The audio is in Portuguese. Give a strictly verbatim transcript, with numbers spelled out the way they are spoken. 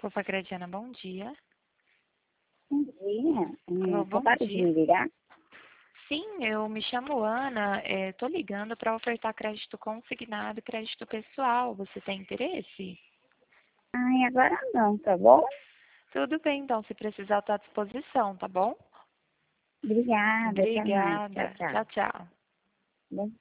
Fofa Gradiana, bom dia. Bom dia. Alô, Hum, bom Acabaram de dia. me ligar? Sim, eu me chamo Ana, estou ligando para ofertar crédito consignado e crédito pessoal. Você tem interesse? Ai, agora não, tá bom? Tudo bem, então, se precisar, estou à disposição, tá bom? Obrigada, até mais. Tchau, Obrigada. tchau. Tchau, tchau. Bom